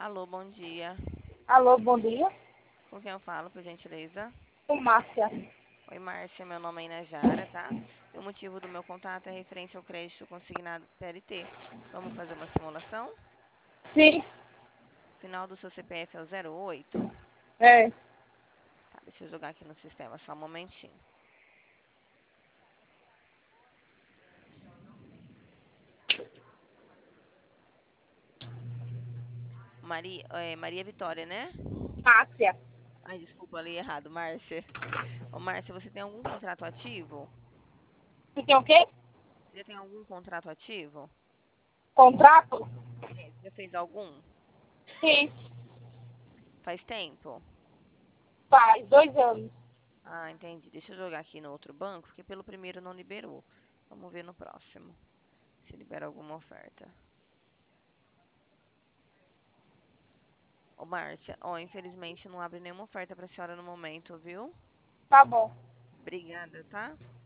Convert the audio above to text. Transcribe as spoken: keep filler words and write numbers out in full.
Alô, bom dia. Alô, bom dia. Com quem eu falo, por gentileza? Sou Márcia. Oi, Márcia, meu nome é Inajara, tá? E o motivo do meu contato é referente ao crédito consignado C L T. Vamos fazer uma simulação? Sim, O final do seu C P F é o zero oito? é. Tá, deixa eu jogar aqui no sistema, só um momentinho. Maria, é, Maria Vitória, né? Márcia. Ai, desculpa, li errado, Márcia. Ô, Márcia, você tem algum contrato ativo? Você tem o quê? Você já tem algum contrato ativo? Contrato? É, você já fez algum? Sim, Faz tempo? faz dois anos. Ah, entendi. Deixa eu jogar aqui no outro banco, porque pelo primeiro não liberou. Vamos ver no próximo, se libera alguma oferta. Ô, Márcia, ó, infelizmente não abre nenhuma oferta pra senhora no momento, viu? Tá bom. Obrigada, tá?